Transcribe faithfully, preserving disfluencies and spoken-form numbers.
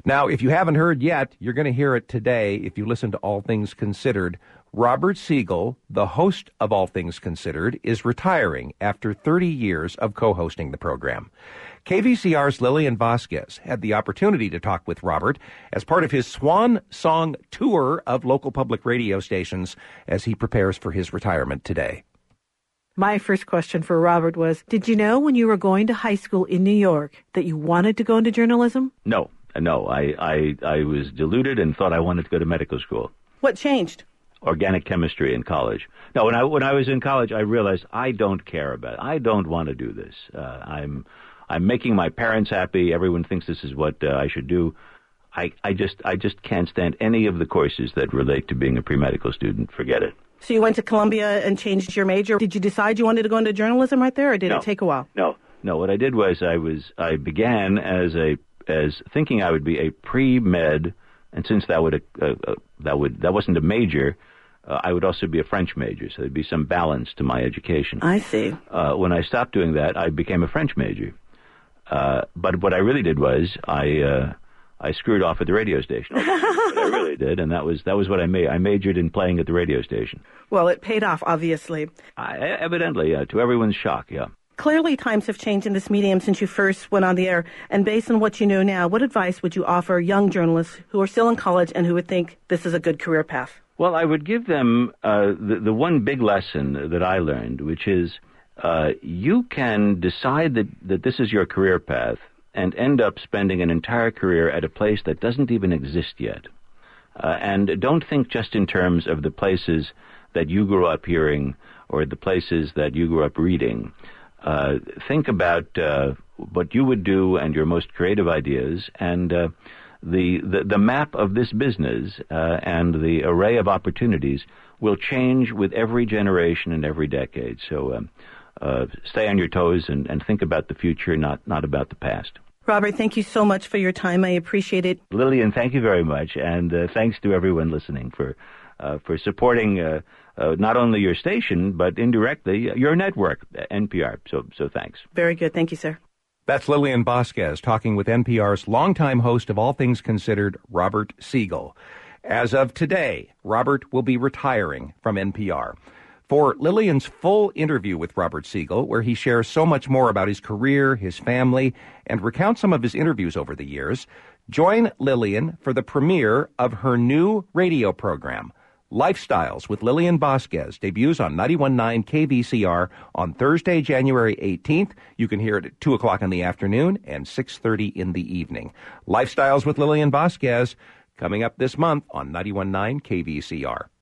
Now, if you haven't heard yet, you're going to hear it today if you listen to All Things Considered. Robert Siegel, the host of All Things Considered, is retiring after thirty years of co-hosting the program. K V C R's Lillian Vasquez had the opportunity to talk with Robert as part of his swan song tour of local public radio stations as he prepares for his retirement today. My first question for Robert was, did you know when you were going to high school in New York that you wanted to go into journalism? No, no. I, I, I was deluded and thought I wanted to go to medical school. What changed? Organic chemistry in college. No, when I when I was in college, I realized I don't care about it. I don't want to do this. Uh, I'm I'm making my parents happy. Everyone thinks this is what uh, I should do. I, I just I just can't stand any of the courses that relate to being a pre-medical student. Forget it. So you went to Columbia and changed your major. Did you decide you wanted to go into journalism right there, or did no, it take a while? No, no. What I did was I was I began as a as thinking I would be a pre-med, and since that would uh, uh, that would that wasn't a major. Uh, I would also be a French major, so there'd be some balance to my education. I see. Uh, when I stopped doing that, I became a French major. Uh, but what I really did was I uh, I screwed off at the radio station. what I really did, and that was that was what I made. I majored in playing at the radio station. Well, it paid off, obviously. I, evidently, uh, to everyone's shock, yeah. Clearly, times have changed in this medium since you first went on the air. And based on what you know now, what advice would you offer young journalists who are still in college and who would think this is a good career path? Well, I would give them uh, the, the one big lesson that I learned, which is uh, you can decide that, that this is your career path and end up spending an entire career at a place that doesn't even exist yet. Uh, and don't think just in terms of the places that you grew up hearing or the places that you grew up reading. Uh, think about uh, what you would do and your most creative ideas, and uh, The, the the map of this business uh, and the array of opportunities will change with every generation and every decade. So um, uh, stay on your toes and, and think about the future, not, not about the past. Robert, thank you so much for your time. I appreciate it. Lillian, thank you very much. And uh, thanks to everyone listening for, uh, for supporting uh, uh, not only your station, but indirectly your network, N P R. So, so thanks. Very good. Thank you, sir. That's Lillian Vasquez talking with N P R's longtime host of All Things Considered, Robert Siegel. As of today, Robert will be retiring from N P R. For Lillian's full interview with Robert Siegel, where he shares so much more about his career, his family, and recounts some of his interviews over the years, join Lillian for the premiere of her new radio program, Lifestyles with Lillian Vasquez, debuts on ninety-one point nine K V C R on Thursday, January eighteenth. You can hear it at two o'clock in the afternoon and six thirty in the evening. Lifestyles with Lillian Vasquez, coming up this month on ninety-one point nine K V C R.